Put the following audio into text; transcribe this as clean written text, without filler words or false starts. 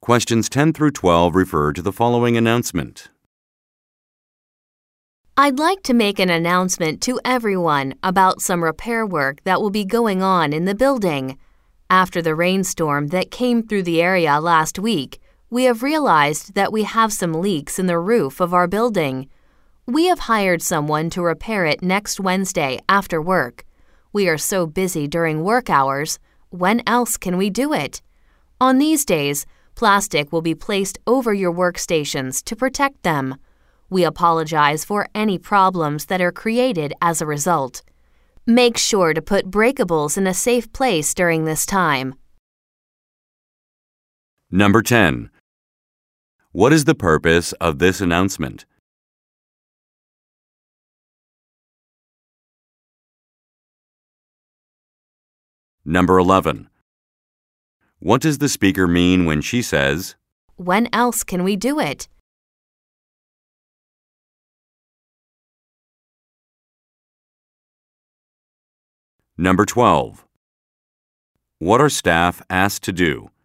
Questions 10 through 12 refer to the following announcement. I'd like to make an announcement to everyone about some repair work that will be going on in the building. After the rainstorm that came through the area last week, we have realized that we have some leaks in the roof of our building. We have hired someone to repair it next Wednesday after work. We are so busy during work hours. When else can we do it? On these days, plastic will be placed over your workstations to protect them. We apologize for any problems that are created as a result. Make sure to put breakables in a safe place during this time. Number 10. What is the purpose of this announcement? Number 11. What does the speaker mean when she says, When else can we do it? Number 12. What are staff asked to do?